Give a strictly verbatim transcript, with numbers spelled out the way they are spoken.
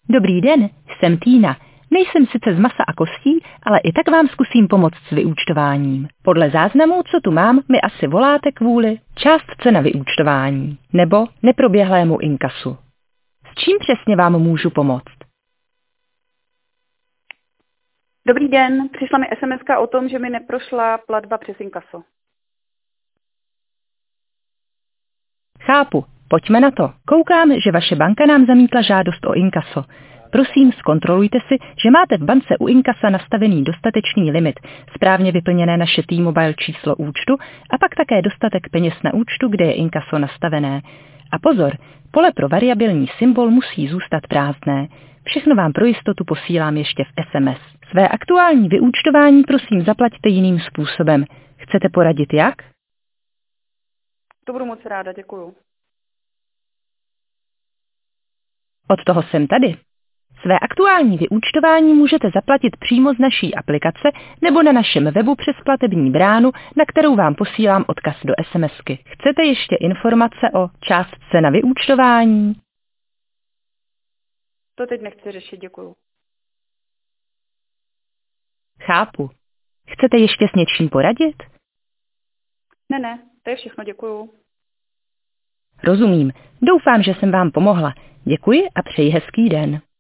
Dobrý den, jsem Týna. Nejsem sice z masa a kostí, ale i tak vám zkusím pomoct s vyúčtováním. Podle záznamů, co tu mám, mi asi voláte kvůli částce na vyúčtování nebo neproběhlému inkasu. S čím přesně vám můžu pomoct? Dobrý den, přišla mi es em eska o tom, že mi neprošla platba přes inkaso. Chápu, pojďme na to. Koukám, že vaše banka nám zamítla žádost o inkaso. Prosím, zkontrolujte si, že máte v bance u inkasa nastavený dostatečný limit, správně vyplněné naše T-Mobile číslo účtu a pak také dostatek peněz na účtu, kde je inkaso nastavené. A pozor, pole pro variabilní symbol musí zůstat prázdné. Všechno vám pro jistotu posílám ještě v es em es. Své aktuální vyúčtování prosím zaplaťte jiným způsobem. Chcete poradit jak? To budu moc ráda, děkuju. Od toho jsem tady. Své aktuální vyúčtování můžete zaplatit přímo z naší aplikace nebo na našem webu přes platební bránu, na kterou vám posílám odkaz do SMSky. Chcete ještě informace o částce na vyúčtování? To teď nechci řešit, děkuju. Chápu. Chcete ještě s něčím poradit? Ne, ne, to je všechno, děkuju. Rozumím. Doufám, že jsem vám pomohla. Děkuji a přeji hezký den.